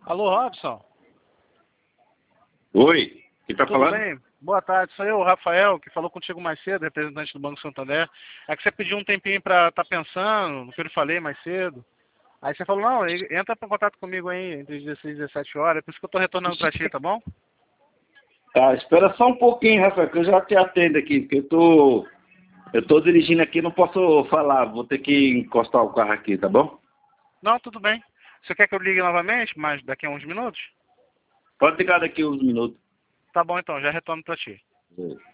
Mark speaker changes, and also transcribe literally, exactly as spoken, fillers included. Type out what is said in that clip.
Speaker 1: Alô, Robson?
Speaker 2: Oi, quem tá
Speaker 1: Tudo
Speaker 2: falando?
Speaker 1: bem? Boa tarde, sou eu, o Rafael, que falou contigo mais cedo, representante do Banco Santander. É que você pediu um tempinho para estar pensando no que eu lhe falei mais cedo. Aí você falou, não, entra em contato comigo aí entre as dezesseis e dezessete horas, por isso que eu estou retornando para ti, tá bom?
Speaker 2: Tá, espera só um pouquinho, Rafael, que eu já te atendo aqui, porque eu tô, eu tô dirigindo aqui, não posso falar, vou ter que encostar o carro aqui, tá bom?
Speaker 1: Não, tudo bem. Você quer que eu ligue novamente, mas daqui a uns minutos?
Speaker 2: Pode ligar daqui uns minutos.
Speaker 1: Tá bom então, já retorno para ti.
Speaker 2: É.